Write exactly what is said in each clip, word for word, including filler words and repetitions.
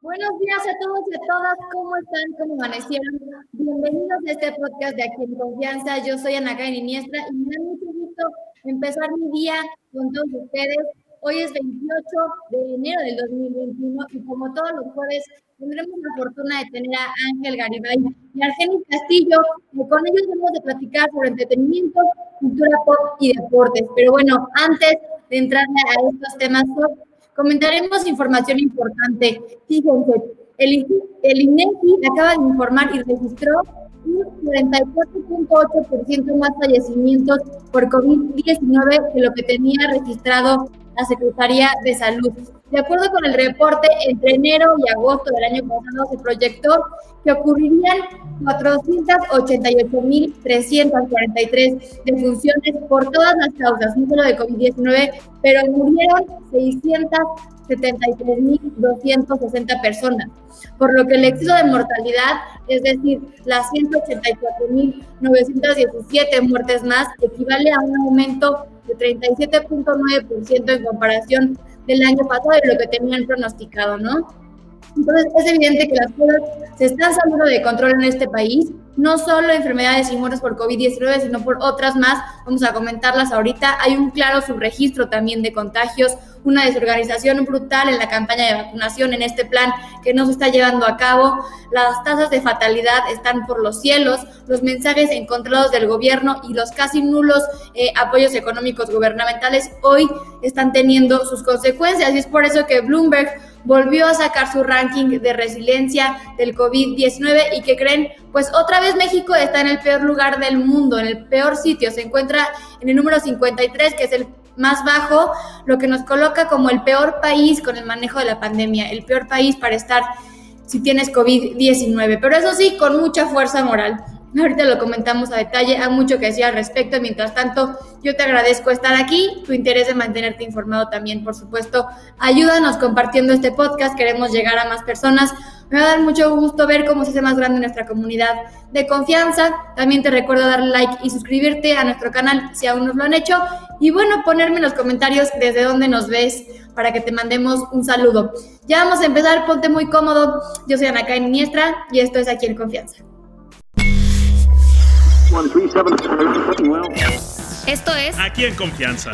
Buenos días a todos y a todas, ¿cómo están? ¿Cómo amanecieron? Bienvenidos a este podcast de Aquí en Confianza. Yo soy Ana Karen Iniestra y me da mucho gusto empezar mi día con todos ustedes. Hoy es veintiocho de enero del dos mil veintiuno y como todos los jueves tendremos la fortuna de tener a Ángel Garibay y a Argenis Castillo. Y con ellos vamos a platicar sobre entretenimiento, cultura pop y deportes. Pero bueno, antes de entrar a estos temas, comentaremos información importante. Fíjense, el, el INEGI acaba de informar y registró un cuarenta y cuatro punto ocho por ciento más fallecimientos por COVID diecinueve que lo que tenía registrado la Secretaría de Salud. De acuerdo con el reporte, entre enero y agosto del año pasado se proyectó que ocurrirían cuatrocientas ochenta y ocho mil trescientas cuarenta y tres defunciones por todas las causas, no solo de COVID diecinueve, pero murieron seiscientas setenta y tres mil doscientas sesenta personas, por lo que el exceso de mortalidad, es decir, las ciento ochenta y cuatro mil novecientas diecisiete muertes más, equivale a un aumento de treinta y siete punto nueve por ciento en comparación del año pasado de lo que tenían pronosticado, ¿no? Entonces, es evidente que las cosas se están saliendo de control en este país, no solo enfermedades y muertes por COVID diecinueve, sino por otras más. Vamos a comentarlas ahorita. Hay un claro subregistro también de contagios, una desorganización brutal en la campaña de vacunación, en este plan que no se está llevando a cabo. Las tasas de fatalidad están por los cielos, los mensajes encontrados del gobierno y los casi nulos eh, apoyos económicos gubernamentales hoy están teniendo sus consecuencias, y es por eso que Bloomberg volvió a sacar su ranking de resiliencia del COVID diecinueve y que creen, pues otra vez México está en el peor lugar del mundo, en el peor sitio, se encuentra en el número cincuenta y tres, que es el más bajo, lo que nos coloca como el peor país con el manejo de la pandemia, el peor país para estar si tienes COVID diecinueve, pero eso sí, con mucha fuerza moral. Ahorita lo comentamos a detalle, hay mucho que decir al respecto. Mientras tanto, yo te agradezco estar aquí, tu interés de mantenerte informado también, por supuesto. Ayúdanos compartiendo este podcast, queremos llegar a más personas. Me va a dar mucho gusto ver cómo se hace más grande nuestra comunidad de confianza. También te recuerdo darle like y suscribirte a nuestro canal si aún no lo han hecho. Y bueno, ponerme en los comentarios desde dónde nos ves para que te mandemos un saludo. Ya vamos a empezar, ponte muy cómodo. Yo soy Ana Karen Iniestra y esto es Aquí en Confianza. Esto es Aquí en Confianza.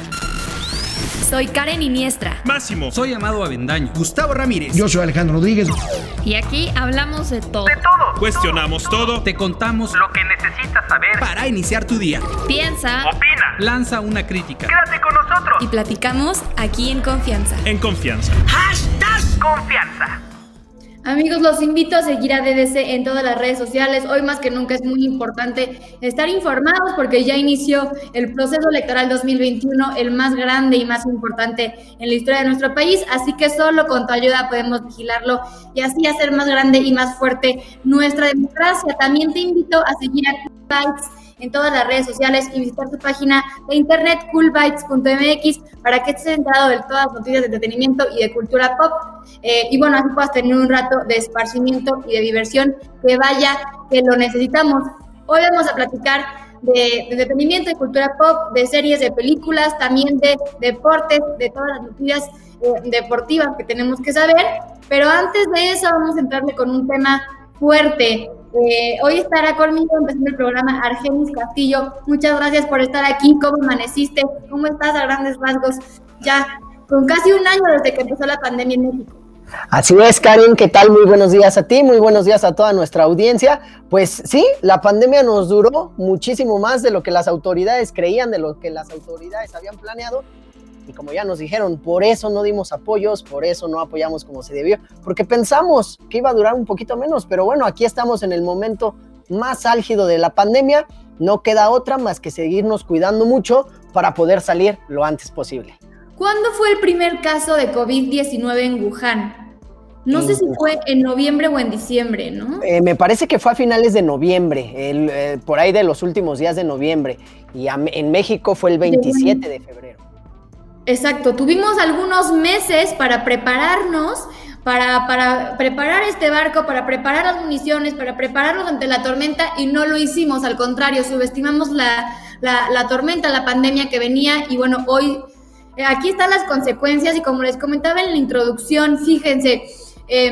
Soy Karen Iniestra. Máximo. Soy Amado Avendaño. Gustavo Ramírez. Yo soy Alejandro Rodríguez. Y aquí hablamos de todo. De todo. Cuestionamos todo. todo. Te contamos lo que necesitas saber para iniciar tu día. Piensa. Opina. Lanza una crítica. Quédate con nosotros. Y platicamos aquí en Confianza. En Confianza. Hashtag Confianza. Amigos, los invito a seguir a D D C en todas las redes sociales. Hoy más que nunca es muy importante estar informados porque ya inició el proceso electoral dos mil veintiuno, el más grande y más importante en la historia de nuestro país, así que solo con tu ayuda podemos vigilarlo y así hacer más grande y más fuerte nuestra democracia. También te invito a seguir a Cool Bytes en todas las redes sociales y visitar su página de internet cool bytes punto m x para que estés enterado de todas las noticias de entretenimiento y de cultura pop. Eh, y bueno, así puedas tener un rato de esparcimiento y de diversión, que vaya, que lo necesitamos. Hoy vamos a platicar de, de entretenimiento y cultura pop, de series, de películas, también de deportes, de todas las noticias eh, deportivas que tenemos que saber, pero antes de eso vamos a entrarle con un tema fuerte. Eh, hoy estará conmigo empezando el programa Argenis Castillo. Muchas gracias por estar aquí. ¿Cómo amaneciste? ¿Cómo estás a grandes rasgos? Ya con casi un año desde que empezó la pandemia en México. Así es, Karen, ¿qué tal? Muy buenos días a ti, muy buenos días a toda nuestra audiencia. Pues sí, la pandemia nos duró muchísimo más de lo que las autoridades creían, de lo que las autoridades habían planeado. Y como ya nos dijeron, por eso no dimos apoyos, por eso no apoyamos como se debió, porque pensamos que iba a durar un poquito menos, pero bueno, aquí estamos en el momento más álgido de la pandemia, no queda otra más que seguirnos cuidando mucho para poder salir lo antes posible. ¿Cuándo fue el primer caso de COVID diecinueve en Wuhan? No en sé si Wuhan. Fue en noviembre o en diciembre, ¿no? Eh, me parece que fue a finales de noviembre, el, eh, por ahí de los últimos días de noviembre, y a, en México fue el veintisiete de febrero. Exacto, tuvimos algunos meses para prepararnos, para, para preparar este barco, para preparar las municiones, para prepararnos ante la tormenta y no lo hicimos, al contrario, subestimamos la, la, la tormenta, la pandemia que venía y bueno, hoy eh, aquí están las consecuencias y como les comentaba en la introducción, fíjense, eh,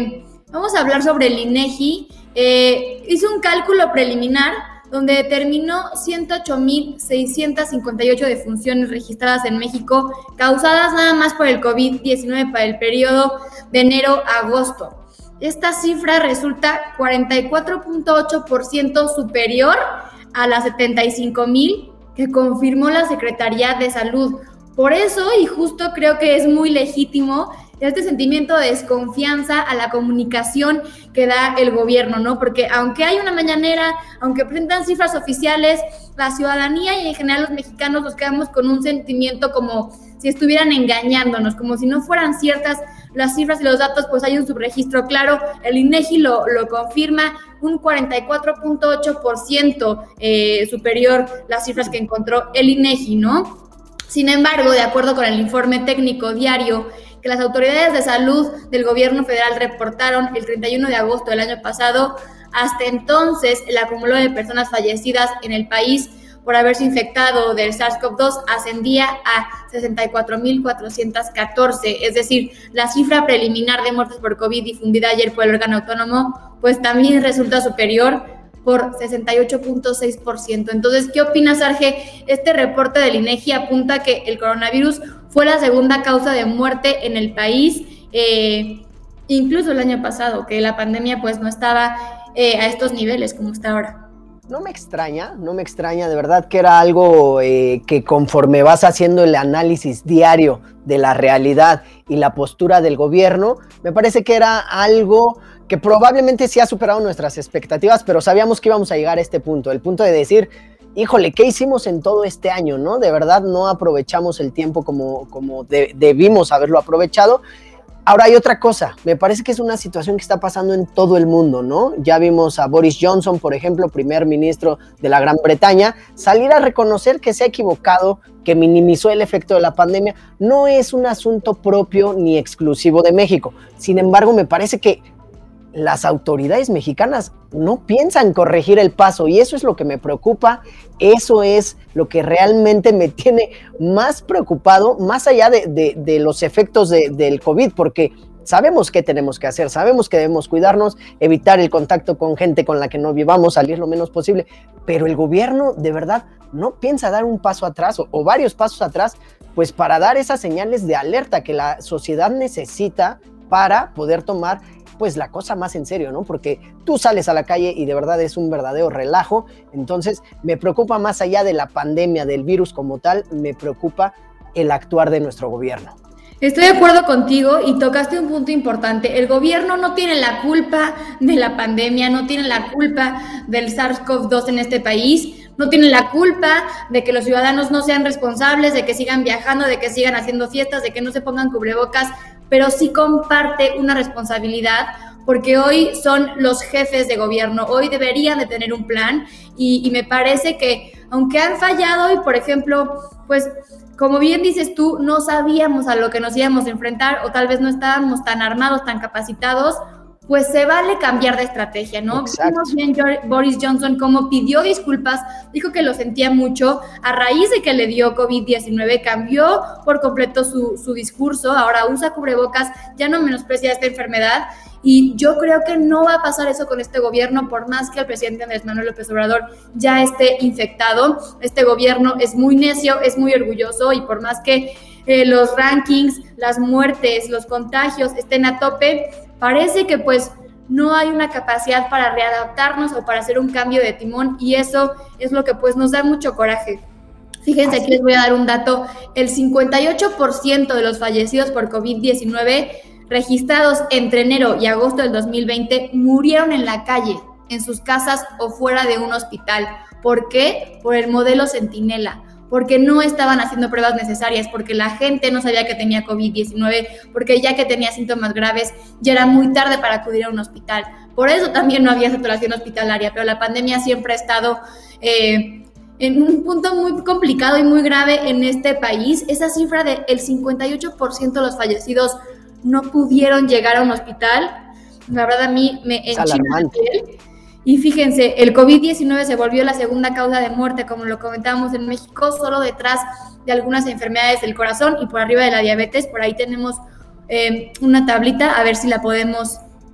Vamos a hablar sobre el INEGI. Eh, hizo un cálculo preliminar donde determinó ciento ocho mil seiscientas cincuenta y ocho defunciones registradas en México, causadas nada más por el covid diecinueve para el periodo de enero a agosto. Esta cifra resulta cuarenta y cuatro punto ocho por ciento superior a las setenta y cinco mil que confirmó la Secretaría de Salud. Por eso, y justo creo que es muy legítimo este sentimiento de desconfianza a la comunicación que da el gobierno, ¿no? Porque aunque hay una mañanera, aunque presentan cifras oficiales, la ciudadanía y en general los mexicanos nos quedamos con un sentimiento como si estuvieran engañándonos, como si no fueran ciertas las cifras y los datos, pues hay un subregistro claro. El INEGI lo, lo confirma, un cuarenta y cuatro punto ocho por ciento eh, superior las cifras que encontró el INEGI, ¿no? Sin embargo, de acuerdo con el informe técnico diario que las autoridades de salud del gobierno federal reportaron el treinta y uno de agosto del año pasado, hasta entonces el acumulado de personas fallecidas en el país por haberse infectado del SARS-CoV dos ascendía a sesenta y cuatro mil cuatrocientos catorce, es decir, la cifra preliminar de muertes por COVID difundida ayer por el órgano autónomo, pues también resulta superior por sesenta y ocho punto seis por ciento. Entonces, ¿qué opinas, Arge? Este reporte del INEGI apunta que el coronavirus fue la segunda causa de muerte en el país, eh, incluso el año pasado, que la pandemia pues no estaba eh, a estos niveles como está ahora. No me extraña, no me extraña, de verdad que era algo eh, que conforme vas haciendo el análisis diario de la realidad y la postura del gobierno, me parece que era algo que probablemente sí ha superado nuestras expectativas, pero sabíamos que íbamos a llegar a este punto, el punto de decir, híjole, ¿qué hicimos en todo este año, no? De verdad no aprovechamos el tiempo como, como de, debimos haberlo aprovechado. Ahora hay otra cosa, me parece que es una situación que está pasando en todo el mundo, ¿no? Ya vimos a Boris Johnson, por ejemplo, primer ministro de la Gran Bretaña, salir a reconocer que se ha equivocado, que minimizó el efecto de la pandemia. No es un asunto propio ni exclusivo de México. Sin embargo, me parece que las autoridades mexicanas no piensan corregir el paso y eso es lo que me preocupa, eso es lo que realmente me tiene más preocupado, más allá de, de, de los efectos de, del COVID, porque sabemos qué tenemos que hacer, sabemos que debemos cuidarnos, evitar el contacto con gente con la que no vivamos, salir lo menos posible, pero el gobierno de verdad no piensa dar un paso atrás o, o varios pasos atrás, pues para dar esas señales de alerta que la sociedad necesita para poder tomar pues la cosa más en serio, ¿no? Porque tú sales a la calle y de verdad es un verdadero relajo. Entonces me preocupa más allá de la pandemia, del virus como tal, me preocupa el actuar de nuestro gobierno. Estoy de acuerdo contigo y tocaste un punto importante. El gobierno no tiene la culpa de la pandemia, no tiene la culpa del SARS-CoV dos en este país, no tiene la culpa de que los ciudadanos no sean responsables, de que sigan viajando, de que sigan haciendo fiestas, de que no se pongan cubrebocas, pero sí comparte una responsabilidad porque hoy son los jefes de gobierno, hoy deberían de tener un plan y, y me parece que aunque han fallado y por ejemplo, pues como bien dices tú, no sabíamos a lo que nos íbamos a enfrentar o tal vez no estábamos tan armados, tan capacitados, pues se vale cambiar de estrategia, ¿no? Vimos bien Boris Johnson cómo pidió disculpas, dijo que lo sentía mucho, a raíz de que le dio COVID diecinueve, cambió por completo su, su discurso, ahora usa cubrebocas, ya no menosprecia esta enfermedad, y yo creo que no va a pasar eso con este gobierno, por más que el presidente Andrés Manuel López Obrador ya esté infectado. Este gobierno es muy necio, es muy orgulloso, y por más que eh, los rankings, las muertes, los contagios estén a tope, parece que pues no hay una capacidad para readaptarnos o para hacer un cambio de timón, y eso es lo que pues nos da mucho coraje. Fíjense, aquí les voy a dar un dato, el cincuenta y ocho por ciento de los fallecidos por COVID diecinueve registrados entre enero y agosto del dos mil veinte murieron en la calle, en sus casas o fuera de un hospital. ¿Por qué? Por el modelo Centinela, porque no estaban haciendo pruebas necesarias, porque la gente no sabía que tenía COVID diecinueve, porque ya que tenía síntomas graves, ya era muy tarde para acudir a un hospital. Por eso también no había saturación hospitalaria, pero la pandemia siempre ha estado eh, en un punto muy complicado y muy grave en este país. Esa cifra del cincuenta y ocho por ciento de los fallecidos no pudieron llegar a un hospital, la verdad a mí me enchina la piel. Y fíjense, el COVID diecinueve se volvió la segunda causa de muerte, como lo comentábamos en México, solo detrás de algunas enfermedades del corazón y por arriba de la diabetes. Por ahí tenemos eh, una tablita, a ver si la podemos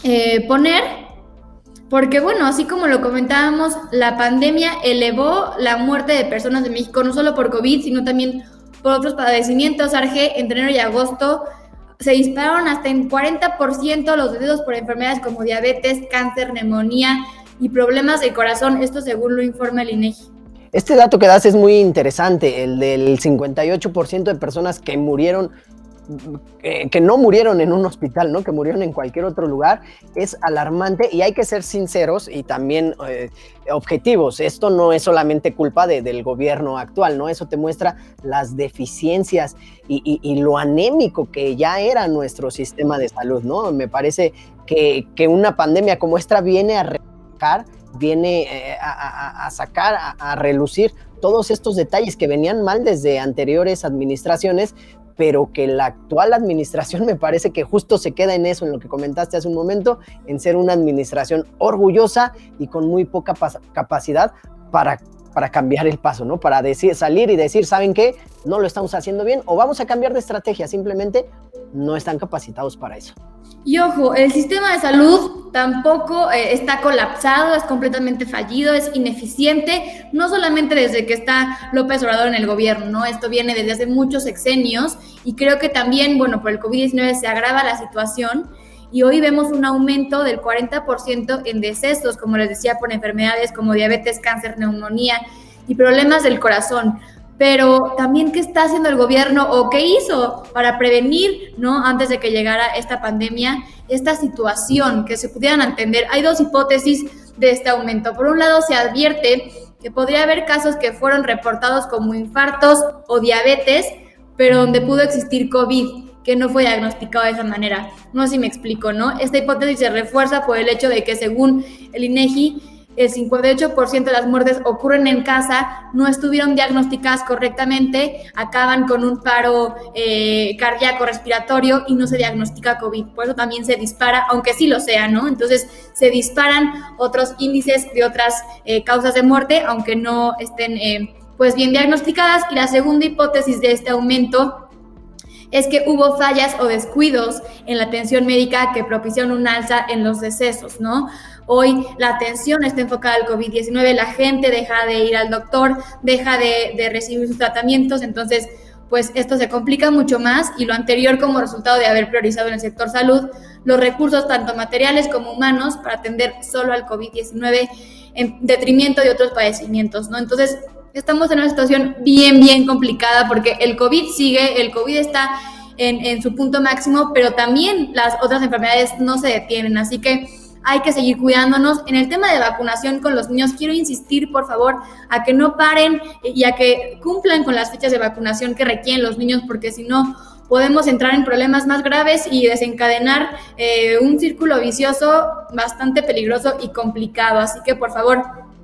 eh, poner, porque bueno, así como lo comentábamos, la pandemia elevó la muerte de personas en México, no solo por COVID, sino también por otros padecimientos. Arge, entre enero y agosto se dispararon hasta en cuarenta por ciento los decesos por enfermedades como diabetes, cáncer, neumonía y problemas del corazón, esto según lo informa el INEGI. Este dato que das es muy interesante, el del cincuenta y ocho por ciento de personas que murieron, eh, que no murieron en un hospital, ¿no? Que murieron en cualquier otro lugar, es alarmante y hay que ser sinceros y también eh, objetivos. Esto no es solamente culpa de, del gobierno actual, ¿no? Eso te muestra las deficiencias y, y, y lo anémico que ya era nuestro sistema de salud, ¿no? Me parece que, que una pandemia como esta viene a remarcar, viene eh, a, a, a sacar, a, a relucir todos estos detalles que venían mal desde anteriores administraciones, pero que la actual administración me parece que justo se queda en eso, en lo que comentaste hace un momento, en ser una administración orgullosa y con muy poca pas- capacidad para, para cambiar el paso, ¿no? Para decir, salir y decir, ¿saben qué? No lo estamos haciendo bien o vamos a cambiar de estrategia, simplemente no están capacitados para eso. Y ojo, el sistema de salud tampoco eh, está colapsado, es completamente fallido, es ineficiente, no solamente desde que está López Obrador en el gobierno, ¿no? Esto viene desde hace muchos sexenios y creo que también, bueno, por el COVID diecinueve se agrava la situación y hoy vemos un aumento del cuarenta por ciento en decesos, como les decía, por enfermedades como diabetes, cáncer, neumonía y problemas del corazón. Pero también, ¿qué está haciendo el gobierno o qué hizo para prevenir, ¿no? Antes de que llegara esta pandemia, esta situación, que se pudieran entender? Hay dos hipótesis de este aumento. Por un lado, se advierte que podría haber casos que fueron reportados como infartos o diabetes, pero donde pudo existir COVID, que no fue diagnosticado de esa manera. No sé si me explico, ¿no? Esta hipótesis se refuerza por el hecho de que, según el INEGI, el cincuenta y ocho por ciento de las muertes ocurren en casa, no estuvieron diagnosticadas correctamente, acaban con un paro eh, cardíaco respiratorio y no se diagnostica COVID. Por eso también se dispara, aunque sí lo sea, ¿no? Entonces se disparan otros índices de otras eh, causas de muerte, aunque no estén eh, pues bien diagnosticadas. Y la segunda hipótesis de este aumento es que hubo fallas o descuidos en la atención médica que propiciaron un alza en los decesos, ¿no? Hoy la atención está enfocada al COVID diecinueve, la gente deja de ir al doctor, deja de, de recibir sus tratamientos, entonces pues esto se complica mucho más y lo anterior como resultado de haber priorizado en el sector salud los recursos tanto materiales como humanos para atender solo al COVID diecinueve en detrimento de otros padecimientos, ¿no? Entonces estamos en una situación bien, bien complicada porque el COVID sigue, el COVID está en, en su punto máximo, pero también las otras enfermedades no se detienen, así que hay que seguir cuidándonos. En el tema de vacunación con los niños, quiero insistir, por favor, a que no paren y a que cumplan con las fechas de vacunación que requieren los niños, porque si no, podemos entrar en problemas más graves y desencadenar eh, un círculo vicioso bastante peligroso y complicado. Así que, por favor,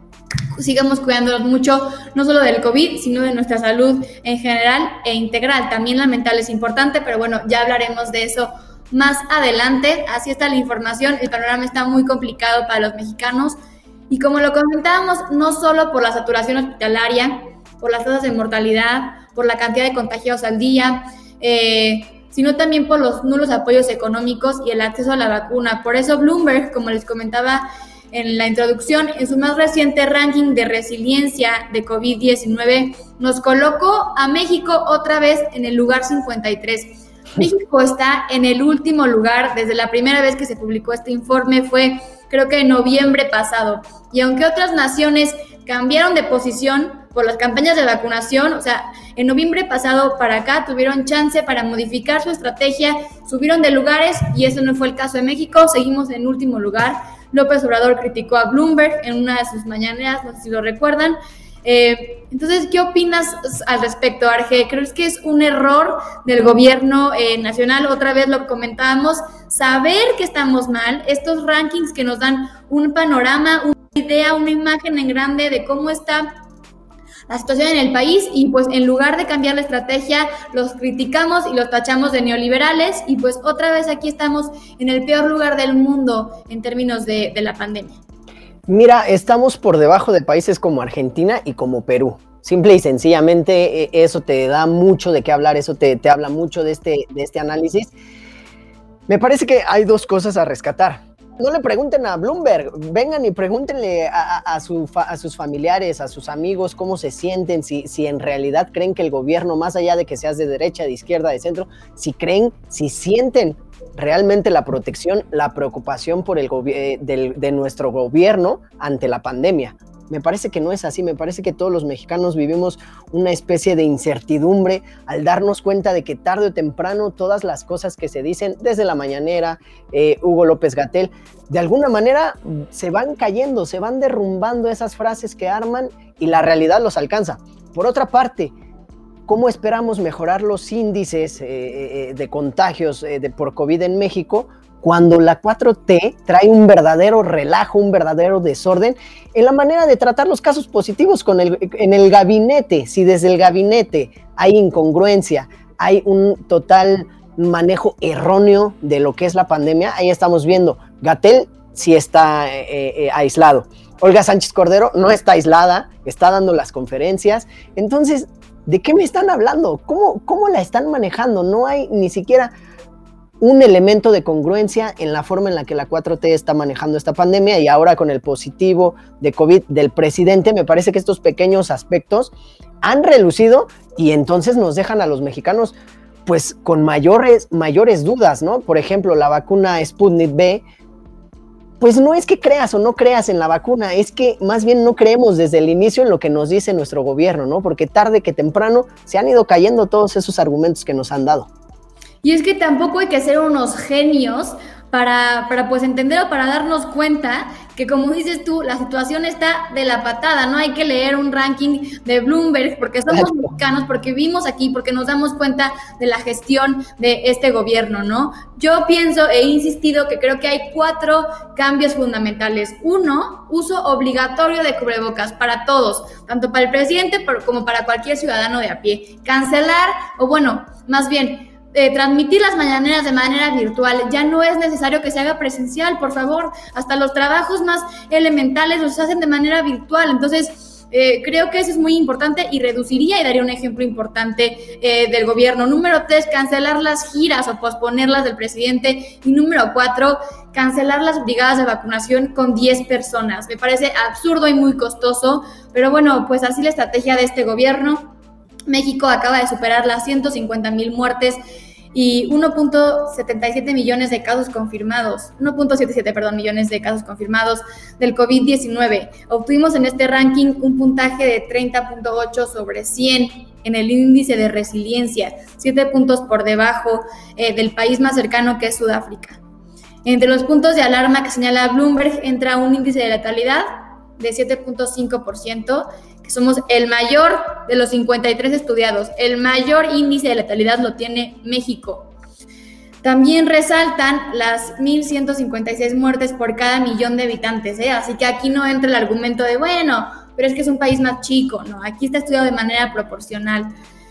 sigamos cuidándonos mucho, no solo del COVID, sino de nuestra salud en general e integral. También la mental es importante, pero bueno, ya hablaremos de eso más adelante. Así está la información, el panorama está muy complicado para los mexicanos y como lo comentábamos, no solo por la saturación hospitalaria, por las tasas de mortalidad, por la cantidad de contagiados al día, eh, sino también por los nulos apoyos económicos y el acceso a la vacuna. Por eso Bloomberg, como les comentaba en la introducción, en su más reciente ranking de resiliencia de COVID diecinueve, nos colocó a México otra vez en el lugar cincuenta y tres. México está en el último lugar desde la primera vez que se publicó este informe, fue creo que en noviembre pasado. Y aunque otras naciones cambiaron de posición por las campañas de vacunación, o sea, en noviembre pasado para acá tuvieron chance para modificar su estrategia, subieron de lugares y eso no fue el caso de México, seguimos en último lugar. López Obrador criticó a Bloomberg en una de sus mañaneras, no sé si lo recuerdan. Eh, entonces, ¿qué opinas al respecto, Arge? ¿Crees que es un error del gobierno eh, nacional? Otra vez lo comentábamos, saber que estamos mal, estos rankings que nos dan un panorama, una idea, una imagen en grande de cómo está la situación en el país y pues en lugar de cambiar la estrategia los criticamos y los tachamos de neoliberales y pues otra vez aquí estamos en el peor lugar del mundo en términos de, de la pandemia. Mira, estamos por debajo de países como Argentina y como Perú. Simple y sencillamente eh, eso te da mucho de qué hablar, eso te, te habla mucho de este, de este análisis. Me parece que hay dos cosas a rescatar. no le pregunten a Bloomberg, vengan y pregúntenle a, a, a, su fa, a sus familiares, a sus amigos, cómo se sienten, si, si en realidad creen que el gobierno, más allá de que seas de derecha, de izquierda, de centro, si creen, si sienten realmente la protección, la preocupación por el gobi- del, de nuestro gobierno ante la pandemia. Me parece que no es así, me parece que todos los mexicanos vivimos una especie de incertidumbre al darnos cuenta de que tarde o temprano todas las cosas que se dicen desde la mañanera, eh, Hugo López-Gatell, de alguna manera se van cayendo, se van derrumbando esas frases que arman y la realidad los alcanza. Por otra parte, ¿cómo esperamos mejorar los índices eh, de contagios eh, de, por COVID en México cuando la cuatro T trae un verdadero relajo, un verdadero desorden en la manera de tratar los casos positivos con el, en el gabinete? Si desde el gabinete hay incongruencia, hay un total manejo erróneo de lo que es la pandemia, ahí estamos viendo, Gatell sí está eh, eh, aislado, Olga Sánchez Cordero no está aislada, está dando las conferencias. Entonces, ¿de qué me están hablando? ¿Cómo, cómo la están manejando? No hay ni siquiera un elemento de congruencia en la forma en la que la cuatro T está manejando esta pandemia, y ahora con el positivo de COVID del presidente, me parece que estos pequeños aspectos han relucido y entonces nos dejan a los mexicanos pues con mayores, mayores dudas, ¿no? Por ejemplo, la vacuna Sputnik V, pues no es que creas o no creas en la vacuna, es que más bien no creemos desde el inicio en lo que nos dice nuestro gobierno, ¿no? Porque tarde que temprano se han ido cayendo todos esos argumentos que nos han dado. Y es que tampoco hay que ser unos genios para, para pues entender o para darnos cuenta que, como dices tú, la situación está de la patada. No hay que leer un ranking de Bloomberg porque somos mexicanos, porque vivimos aquí, porque nos damos cuenta de la gestión de este gobierno, ¿no? Yo pienso, he insistido que creo que hay cuatro cambios fundamentales. Uno, uso obligatorio de cubrebocas para todos, tanto para el presidente como para cualquier ciudadano de a pie. Cancelar, o bueno, más bien, Eh, transmitir las mañaneras de manera virtual. Ya no es necesario que se haga presencial, por favor. Hasta los trabajos más elementales los hacen de manera virtual. Entonces, eh, creo que eso es muy importante y reduciría y daría un ejemplo importante eh, del gobierno. Número tres, cancelar las giras o posponerlas del presidente. Y número cuatro, cancelar las brigadas de vacunación con diez personas. Me parece absurdo y muy costoso, pero bueno, pues así la estrategia de este gobierno. México acaba de superar las ciento cincuenta mil muertes y uno punto setenta y siete millones de casos confirmados, uno punto setenta y siete, perdón, millones de casos confirmados del COVID diecinueve. Obtuvimos en este ranking un puntaje de treinta punto ocho sobre cien en el índice de resiliencia, siete puntos por debajo eh, del país más cercano, que es Sudáfrica. Entre los puntos de alarma que señala Bloomberg entra un índice de letalidad de siete punto cinco por ciento, que somos el mayor de los cincuenta y tres estudiados. El mayor índice de letalidad lo tiene México. También resaltan las mil ciento cincuenta y seis muertes por cada millón de habitantes, ¿eh? Así que aquí no entra el argumento de, bueno, pero es que es un país más chico, ¿no? Aquí está estudiado de manera proporcional.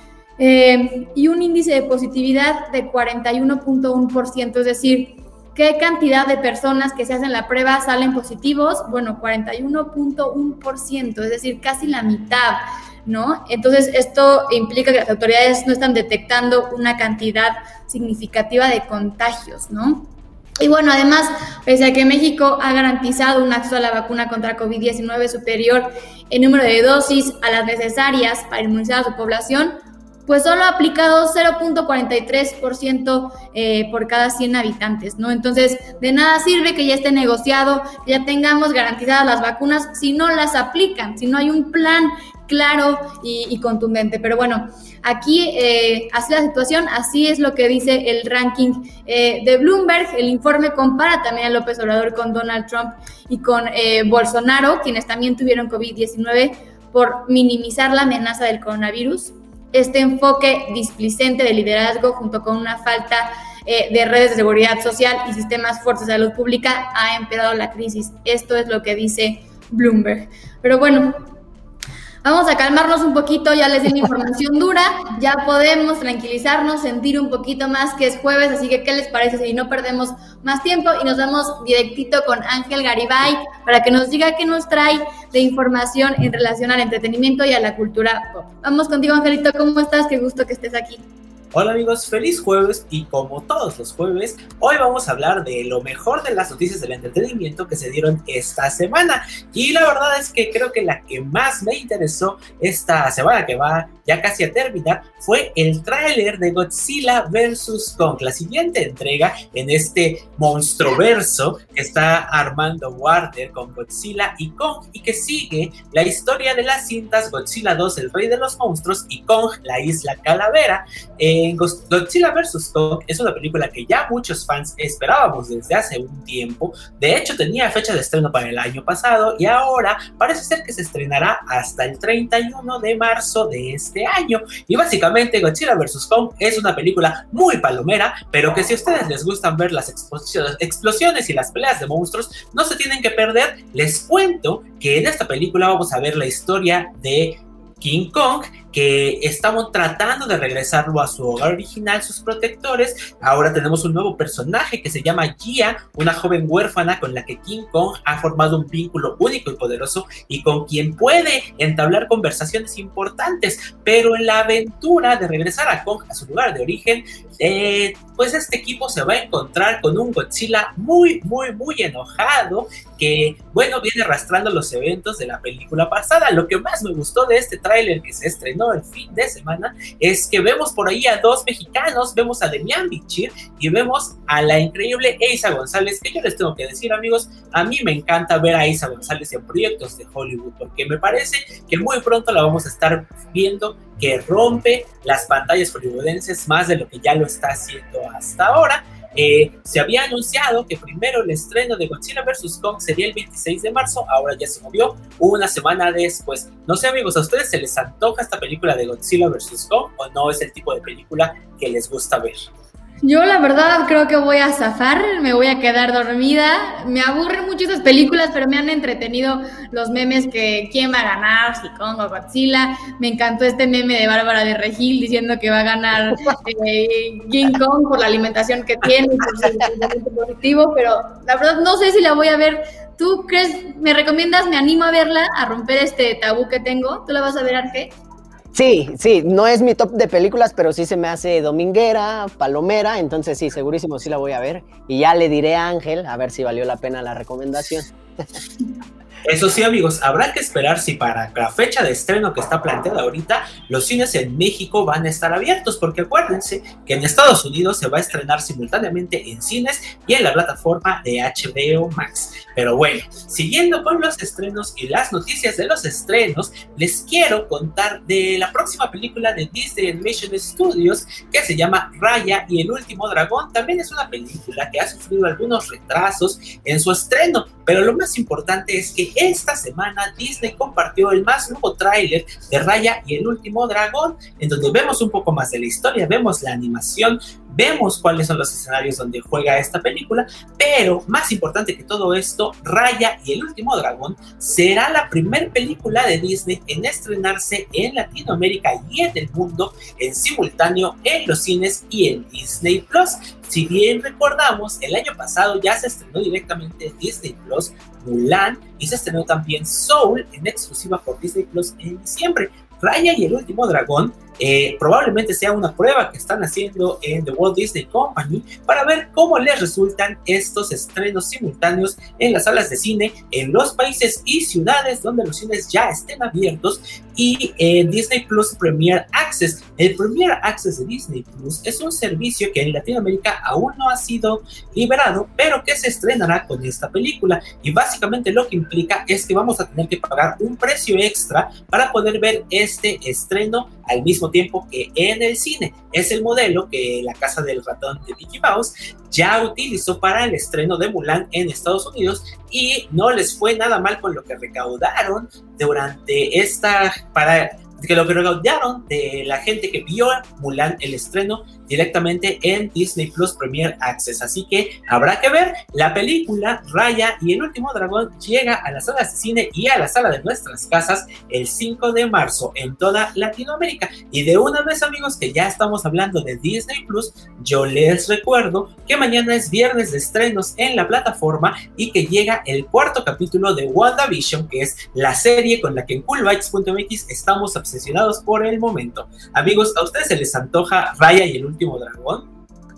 Eh, y un índice de positividad de cuarenta y uno punto uno por ciento, es decir, ¿qué cantidad de personas que se hacen la prueba salen positivos? Bueno, cuarenta y uno punto uno por ciento, es decir, casi la mitad, ¿no? Entonces, esto implica que las autoridades no están detectando una cantidad significativa de contagios, ¿no? Y bueno, además, pese a que México ha garantizado un acceso a la vacuna contra COVID diecinueve superior en número de dosis a las necesarias para inmunizar a su población, pues solo ha aplicado cero punto cuarenta y tres por ciento eh, por cada cien habitantes, ¿no? Entonces, de nada sirve que ya esté negociado, que ya tengamos garantizadas las vacunas, si no las aplican, si no hay un plan claro y, y contundente. Pero bueno, aquí eh, así la situación, así es lo que dice el ranking eh, de Bloomberg. El informe compara también a López Obrador con Donald Trump y con eh, Bolsonaro, quienes también tuvieron COVID diecinueve, por minimizar la amenaza del coronavirus. Este enfoque displicente de liderazgo, junto con una falta eh, de redes de seguridad social y sistemas fuertes de salud pública, ha empeorado la crisis. Esto es lo que dice Bloomberg. Pero bueno, vamos a calmarnos un poquito, ya les di la información dura, ya podemos tranquilizarnos, sentir un poquito más que es jueves, así que ¿qué les parece si no perdemos más tiempo y nos vamos directito con Ángel Garibay para que nos diga qué nos trae de información en relación al entretenimiento y a la cultura pop? Vamos contigo, Angelito, ¿cómo estás? Qué gusto que estés aquí. Hola amigos, feliz jueves y como todos los jueves, hoy vamos a hablar de lo mejor de las noticias del entretenimiento que se dieron esta semana. Y la verdad es que creo que la que más me interesó esta semana que va ya casi a terminar fue el tráiler de Godzilla versus. Kong, la siguiente entrega en este monstruoverso que está armando Warner con Godzilla y Kong y que sigue la historia de las cintas Godzilla dos, el rey de los monstruos, y Kong, la isla calavera. Eh, Godzilla versus. Kong es una película que ya muchos fans esperábamos desde hace un tiempo. De hecho, tenía fecha de estreno para el año pasado y ahora parece ser que se estrenará hasta el treinta y uno de marzo de este año. Y básicamente Godzilla versus. Kong es una película muy palomera, pero que si a ustedes les gustan ver las explosiones y las peleas de monstruos, no se tienen que perder. Les cuento que en esta película vamos a ver la historia de King Kong, que estamos tratando de regresarlo a su hogar original, sus protectores. Ahora tenemos un nuevo personaje que se llama Gia, una joven huérfana con la que King Kong ha formado un vínculo único y poderoso y con quien puede entablar conversaciones importantes, pero en la aventura de regresar a Kong a su lugar de origen, eh, pues este equipo se va a encontrar con un Godzilla muy, muy, muy enojado que, bueno, viene arrastrando los eventos de la película pasada. Lo que más me gustó de este tráiler que se estrenó el fin de semana es que vemos por ahí a dos mexicanos, vemos a Demian Bichir y vemos a la increíble Eiza González, que yo les tengo que decir, amigos, a mí me encanta ver a Eiza González en proyectos de Hollywood, porque me parece que muy pronto la vamos a estar viendo que rompe las pantallas hollywoodenses más de lo que ya lo está haciendo hasta ahora. Eh, se había anunciado que primero el estreno de Godzilla versus. Kong sería el veintiséis de marzo, ahora ya se movió una semana después. No sé, amigos, ¿a ustedes se les antoja esta película de Godzilla versus. Kong o no es el tipo de película que les gusta ver? Yo la verdad creo que voy a zafar, me voy a quedar dormida. Me aburren mucho esas películas, pero me han entretenido los memes que quién va a ganar, si Kong o Godzilla. Me encantó este meme de Bárbara de Regil diciendo que va a ganar eh, King Kong por la alimentación que tiene y por su comportamiento positivo, pero la verdad no sé si la voy a ver. ¿Tú crees, me recomiendas, me animo a verla, a romper este tabú que tengo? ¿Tú la vas a ver, Arge? Sí, sí, no es mi top de películas, pero sí se me hace dominguera, palomera, entonces sí, segurísimo sí la voy a ver. Y ya le diré a Ángel a ver si valió la pena la recomendación. Eso sí, amigos, habrá que esperar si para la fecha de estreno que está planteada ahorita, los cines en México van a estar abiertos, porque acuérdense que en Estados Unidos se va a estrenar simultáneamente en cines y en la plataforma de H B O Max. Pero bueno, siguiendo con los estrenos y las noticias de los estrenos, les quiero contar de la próxima película de Disney Animation Studios que se llama Raya y el último dragón. También es una película que ha sufrido algunos retrasos en su estreno, pero lo más importante es que esta semana Disney compartió el más nuevo tráiler de Raya y el último dragón, en donde vemos un poco más de la historia, vemos la animación, vemos cuáles son los escenarios donde juega esta película, pero más importante que todo esto, Raya y el último dragón será la primera película de Disney en estrenarse en Latinoamérica y en el mundo en simultáneo en los cines y en Disney Plus. Si bien recordamos, el año pasado ya se estrenó directamente en Disney Plus Mulan y se estrenó también Soul en exclusiva por Disney Plus en diciembre. Raya y el último dragón eh, probablemente sea una prueba que están haciendo en The Walt Disney Company para ver cómo les resultan estos estrenos simultáneos en las salas de cine en los países y ciudades donde los cines ya estén abiertos y eh, Disney Plus Premier Access. El Premier Access de Disney Plus es un servicio que en Latinoamérica aún no ha sido liberado, pero que se estrenará con esta película, y básicamente lo que implica es que vamos a tener que pagar un precio extra para poder ver este estreno al mismo tiempo que en el cine. Es el modelo que la Casa del Ratón de Mickey Mouse ya utilizó para el estreno de Mulan en Estados Unidos y no les fue nada mal con lo que recaudaron durante esta, para que lo que recaudaron de la gente que vio Mulan, el estreno, directamente en Disney Plus Premier Access, así que habrá que ver. La película Raya y el último dragón llega a las salas de cine y a la sala de nuestras casas el cinco de marzo en toda Latinoamérica. Y de una vez, amigos, que ya estamos hablando de Disney Plus, yo les recuerdo que mañana es viernes de estrenos en la plataforma y que llega el cuarto capítulo de WandaVision, que es la serie con la que en coolbytes punto m x estamos obsesionados por el momento. Amigos, ¿a ustedes se les antoja Raya y el último dragón?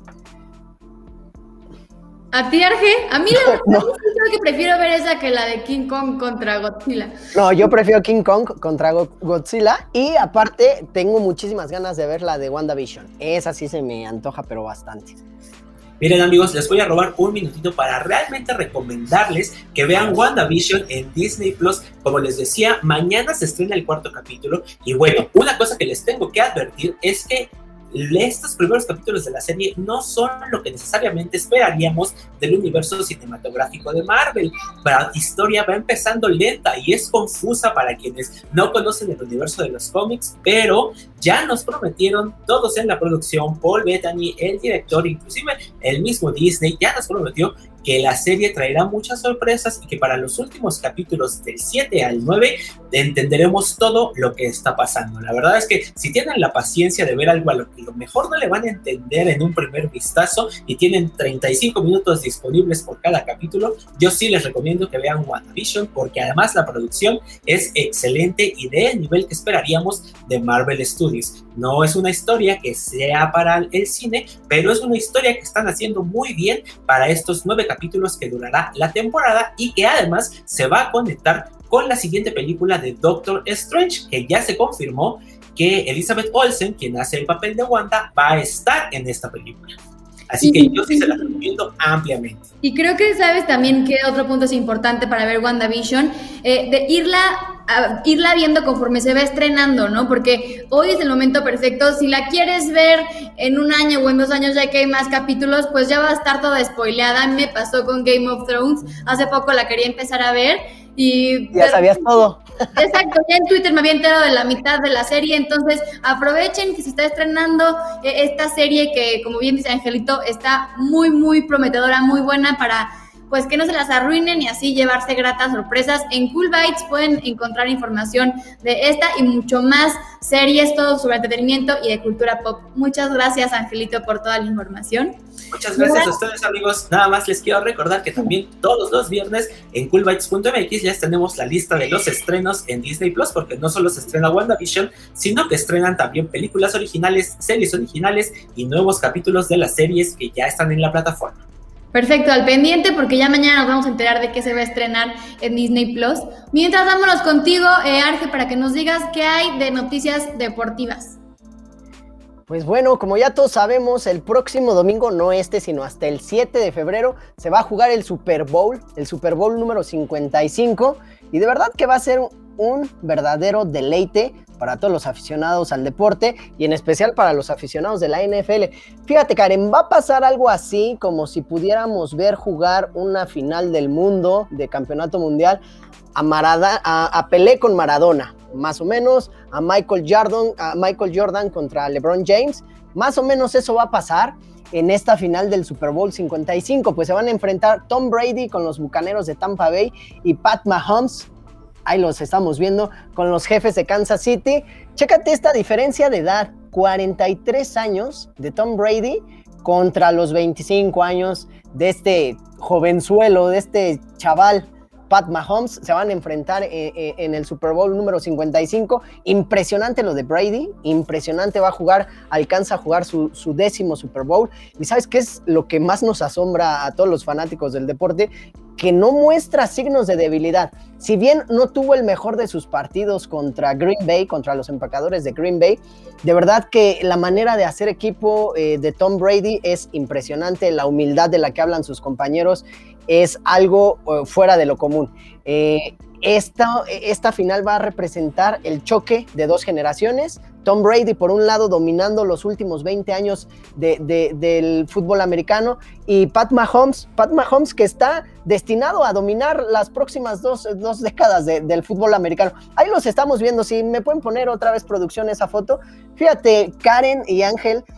¿A ti, Arge? A mí la verdad no. Creo que prefiero ver esa que la de King Kong contra Godzilla. No, yo prefiero King Kong contra Godzilla y aparte tengo muchísimas ganas de ver la de WandaVision. Esa sí se me antoja, pero bastante. Miren, amigos, les voy a robar un minutito para realmente recomendarles que vean WandaVision en Disney Plus. Como les decía, mañana se estrena el cuarto capítulo y bueno, una cosa que les tengo que advertir es que estos primeros capítulos de la serie no son lo que necesariamente esperaríamos del universo cinematográfico de Marvel. La historia va empezando lenta y es confusa para quienes no conocen el universo de los cómics, pero ya nos prometieron todos en la producción, Paul Bettany, el director, inclusive el mismo Disney, ya nos prometió que la serie traerá muchas sorpresas y que para los últimos capítulos del siete al nueve entenderemos todo lo que está pasando. La verdad es que si tienen la paciencia de ver algo a lo que lo mejor no le van a entender en un primer vistazo y tienen treinta y cinco minutos disponibles por cada capítulo, yo sí les recomiendo que vean WandaVision, porque además la producción es excelente y del nivel que esperaríamos de Marvel Studios. No es una historia que sea para el cine, pero es una historia que están haciendo muy bien para estos nueve capítulos que durará la temporada y que además se va a conectar con la siguiente película de Doctor Strange, que ya se confirmó que Elizabeth Olsen, quien hace el papel de Wanda, va a estar en esta película. Así que yo sí se la recomiendo ampliamente. Y creo que sabes también que otro punto es importante para ver WandaVision, eh, de irla, a, irla viendo conforme se va estrenando, ¿no? Porque hoy es el momento perfecto. Si la quieres ver en un año o en dos años ya que hay más capítulos, pues ya va a estar toda spoileada. Me pasó con Game of Thrones. Hace poco la quería empezar a ver y... Ya sabías todo. Exacto, ya en Twitter me había enterado de la mitad de la serie, entonces aprovechen que se está estrenando eh, esta serie que, como bien dice Angelito, está muy, muy prometedora, muy buena para, pues, que no se las arruinen y así llevarse gratas sorpresas. En Cool Bytes pueden encontrar información de esta y mucho más series, todo sobre entretenimiento y de cultura pop. Muchas gracias, Angelito, por toda la información. Muchas gracias a ustedes, amigos. Nada más les quiero recordar que también todos los viernes en coolbytes punto m x ya tenemos la lista de los estrenos en Disney Plus, porque no solo se estrena WandaVision, sino que estrenan también películas originales, series originales y nuevos capítulos de las series que ya están en la plataforma. Perfecto, al pendiente, porque ya mañana nos vamos a enterar de qué se va a estrenar en Disney Plus. Mientras, vámonos contigo, eh, Arge, para que nos digas qué hay de noticias deportivas. Pues bueno, como ya todos sabemos, el próximo domingo, no este, sino hasta el siete de febrero, se va a jugar el Super Bowl, el Super Bowl número cincuenta y cinco, y de verdad que va a ser un verdadero deleite para todos los aficionados al deporte y en especial para los aficionados de la N F L. Fíjate, Karen, va a pasar algo así como si pudiéramos ver jugar una final del mundo de campeonato mundial a, Marada, a, a Pelé con Maradona, más o menos, a Michael Jordan, a Michael Jordan contra LeBron James, más o menos eso va a pasar en esta final del Super Bowl cincuenta y cinco, pues se van a enfrentar Tom Brady con los Bucaneros de Tampa Bay y Pat Mahomes, ahí los estamos viendo, con los Jefes de Kansas City. Chécate esta diferencia de edad, cuarenta y tres años de Tom Brady contra los veinticinco años de este jovenzuelo, de este chaval Pat Mahomes. Se van a enfrentar eh, eh, en el Super Bowl número cincuenta y cinco. Impresionante lo de Brady, impresionante, va a jugar, alcanza a jugar su, su décimo Super Bowl. ¿Y sabes qué es lo que más nos asombra a todos los fanáticos del deporte? Que no muestra signos de debilidad. Si bien no tuvo el mejor de sus partidos contra Green Bay, contra los empacadores de Green Bay, de verdad que la manera de hacer equipo eh, de Tom Brady es impresionante. La humildad de la que hablan sus compañeros es algo uh, fuera de lo común. Eh, esta, esta final va a representar el choque de dos generaciones. Tom Brady, por un lado, dominando los últimos veinte años de, de, del fútbol americano, y Pat Mahomes, Pat Mahomes que está destinado a dominar las próximas dos, dos décadas de, del fútbol americano. Ahí los estamos viendo. Si me pueden poner otra vez, producción, esa foto. Fíjate, Karen y Ángel,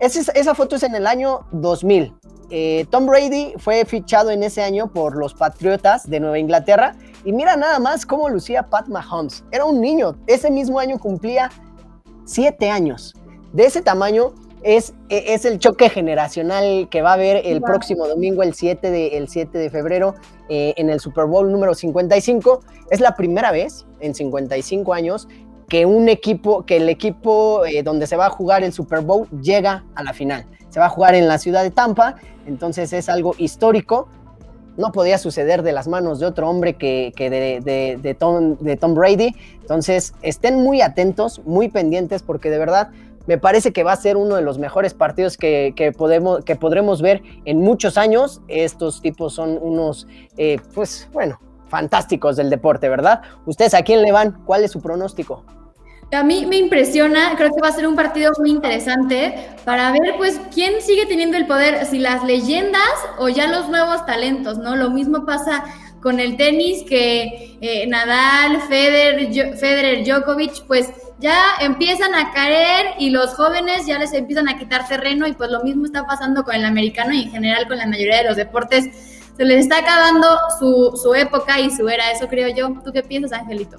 Esa, esa foto es en el año dos mil. Eh, Tom Brady fue fichado en ese año por los Patriotas de Nueva Inglaterra y mira nada más cómo lucía Pat Mahomes. Era un niño, ese mismo año cumplía siete años. De ese tamaño es, es el choque generacional que va a haber el wow. próximo domingo, el siete de, el siete de febrero, eh, en el Super Bowl número cincuenta y cinco. Es la primera vez en cincuenta y cinco años que un equipo, que el equipo eh, donde se va a jugar el Super Bowl llega a la final. Se va a jugar en la ciudad de Tampa, entonces es algo histórico. No podía suceder de las manos de otro hombre que, que de, de, de, Tom, de Tom Brady. Entonces estén muy atentos, muy pendientes, porque de verdad me parece que va a ser uno de los mejores partidos que, que, podemos, que podremos ver en muchos años. Estos tipos son unos, eh, pues bueno, fantásticos del deporte, ¿verdad? ¿Ustedes a quién le van? ¿Cuál es su pronóstico? A mí me impresiona, creo que va a ser un partido muy interesante para ver pues quién sigue teniendo el poder, si las leyendas o ya los nuevos talentos, ¿no? Lo mismo pasa con el tenis, que eh, Nadal, Federer, Federer, Djokovic, pues ya empiezan a caer y los jóvenes ya les empiezan a quitar terreno, y pues lo mismo está pasando con el americano y en general con la mayoría de los deportes. Se les está acabando su, su época y su era, eso creo yo. ¿Tú qué piensas, Angelito?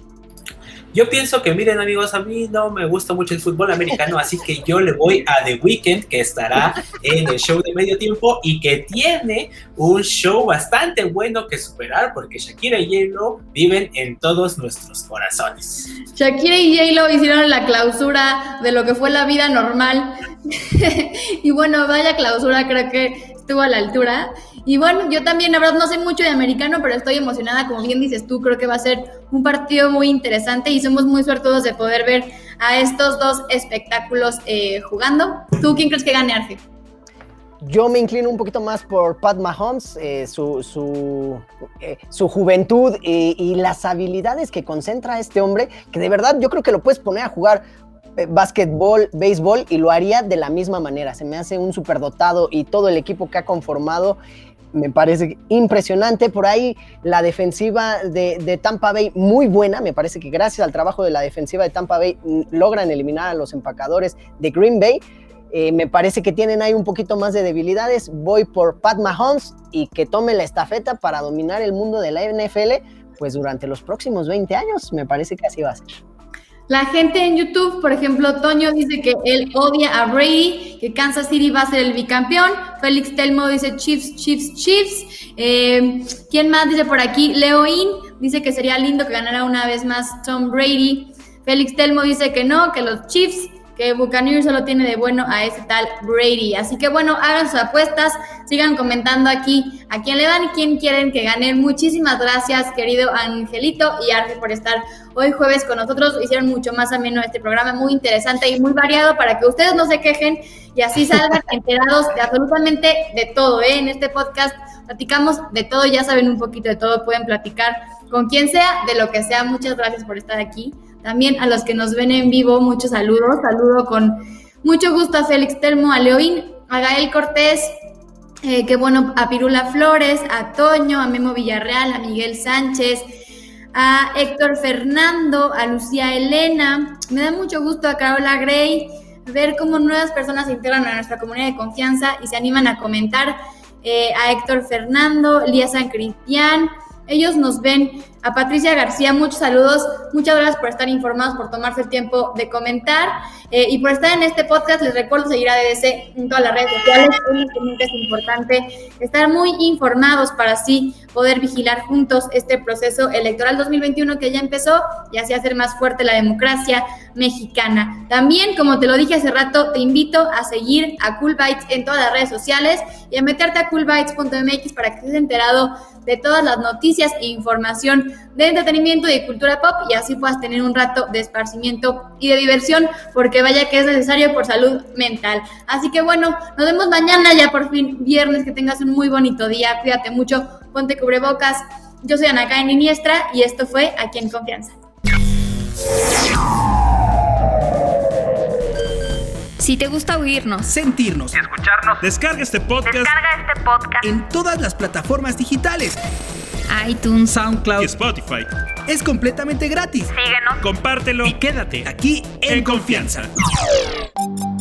Yo pienso que, miren amigos, a mí no me gusta mucho el fútbol americano, así que yo le voy a The Weeknd, que estará en el show de medio tiempo y que tiene un show bastante bueno que superar, porque Shakira y J-Lo viven en todos nuestros corazones. Shakira y J-Lo hicieron la clausura de lo que fue la vida normal y bueno, vaya clausura, creo que estuvo a la altura. Y bueno, yo también, la verdad, no sé mucho de americano, pero estoy emocionada, como bien dices tú, creo que va a ser un partido muy interesante y somos muy suertudos de poder ver a estos dos espectáculos eh, jugando. ¿Tú quién crees que gane, Arge? Yo me inclino un poquito más por Pat Mahomes, eh, su, su, eh, su juventud eh, y las habilidades que concentra este hombre, que de verdad yo creo que lo puedes poner a jugar eh, básquetbol, béisbol, y lo haría de la misma manera. Se me hace un superdotado y todo el equipo que ha conformado me parece impresionante. Por ahí la defensiva de, de Tampa Bay muy buena, me parece que gracias al trabajo de la defensiva de Tampa Bay logran eliminar a los empacadores de Green Bay. Eh, me parece que tienen ahí un poquito más de debilidades. Voy por Pat Mahomes y que tome la estafeta para dominar el mundo de la N F L pues durante los próximos veinte años, me parece que así va a ser. La gente en YouTube, por ejemplo, Toño dice que él odia a Brady, que Kansas City va a ser el bicampeón. Félix Telmo dice Chiefs, Chiefs, Chiefs. Eh, ¿Quién más dice por aquí? Leoín dice que sería lindo que ganara una vez más Tom Brady. Félix Telmo dice que no, que los Chiefs, que Buccaneers solo tiene de bueno a ese tal Brady. Así que bueno, hagan sus apuestas, sigan comentando aquí a quién le dan y quién quieren que gane. Muchísimas gracias, querido Angelito y Arge, por estar hoy jueves con nosotros. Hicieron mucho más ameno este programa, muy interesante y muy variado para que ustedes no se quejen y así salgan enterados de absolutamente de todo, ¿eh? En este podcast platicamos de todo, ya saben un poquito de todo, pueden platicar con quien sea, de lo que sea. Muchas gracias por estar aquí. También a los que nos ven en vivo, muchos saludos. Saludo con mucho gusto a Félix Telmo, a Leoín, a Gael Cortés, eh, que bueno, a Pirula Flores, a Toño, a Memo Villarreal, a Miguel Sánchez, a Héctor Fernando, a Lucía Elena. Me da mucho gusto a Carola Grey ver cómo nuevas personas se integran a nuestra comunidad de confianza y se animan a comentar. Eh, a Héctor Fernando, Lía San Cristian. Ellos nos ven. A Patricia García, muchos saludos, muchas gracias por estar informados, por tomarse el tiempo de comentar eh, y por estar en este podcast. Les recuerdo seguir a D D C en todas las redes sociales. Únicamente es importante estar muy informados para así poder vigilar juntos este proceso electoral dos mil veintiuno que ya empezó y así hacer más fuerte la democracia mexicana. También, como te lo dije hace rato, te invito a seguir a Cool Bytes en todas las redes sociales y a meterte a cool bytes punto m x para que estés enterado de todas las noticias e información de entretenimiento y de cultura pop y así puedas tener un rato de esparcimiento y de diversión, porque vaya que es necesario por salud mental. Así que bueno, nos vemos mañana, ya por fin viernes, que tengas un muy bonito día, cuídate mucho, ponte cubrebocas. Yo soy Ana Karen Iniestra y esto fue Aquí en Confianza. Si te gusta oírnos, sentirnos y escucharnos, Descarga este podcast descarga este podcast en todas las plataformas digitales, iTunes, SoundCloud y Spotify. es completamente gratis. Síguenos. Compártelo Y quédate aquí en, en confianza. confianza.